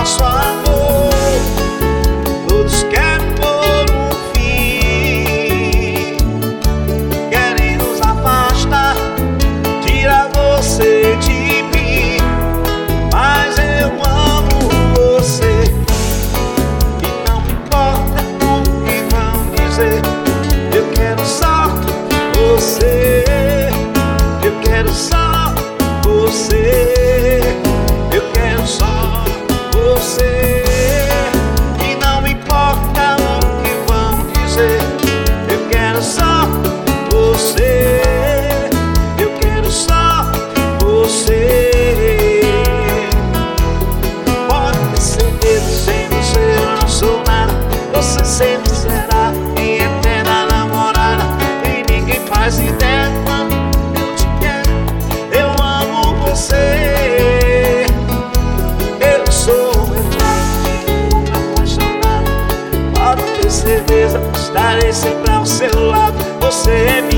nosso amor. Todos querem pôr um fim, querem nos afastar, tirar você de mim. Mas eu amo você e não me importa o que vão dizer. Eu quero só você, eu quero só você, eu quero só você. E não me importa o que vão dizer. Eu quero só você, eu quero só você. Pode ter certeza, sem você eu não sou nada. Você sempre será minha eterna namorada. E ninguém faz ideia quando eu te quero. Eu amo você. Eu sou apaixonado. Pode ter certeza, estarei sempre ao seu lado. Você é minha